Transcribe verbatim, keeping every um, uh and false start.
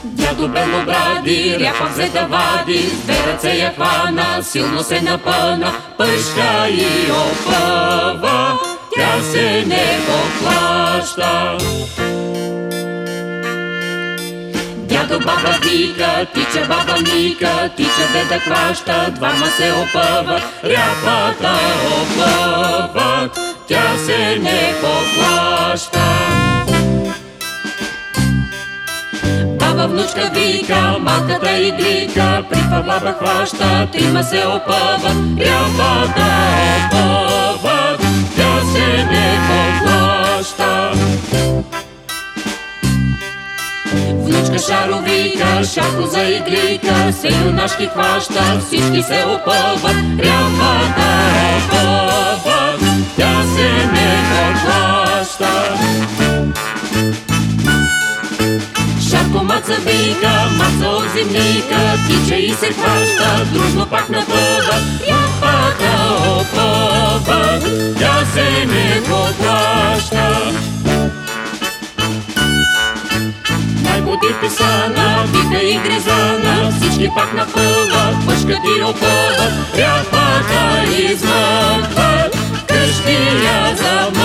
Дядо Белобради ряпа взе да вади, с две ръце я хвана, силно се напъна, пъшка и опъва, тя се не поплаща. Дядо баба вика, тича баба мика, тича де да хваща, двама се опъват, ряпата опъват, тя се не поплаща. Баба внучка вика, малката иглика, припа баба хваща, трима се опъват, ряпата опъват, тя се не поплаща. Внучка Шаро вика, шако за иглика, се юнашки хваща, всички се опъват, ряпата опъват, тя се не поплаща. Шарко маца вика, маца от зимника, тича и се хваща, дружно пак напъват, ряпата опъват, тя се не поплаща. Най-боди писана, вика и гризана, всички пак напъват, пъшкат и опъват, ряпата измъкват, къщи я замъкват.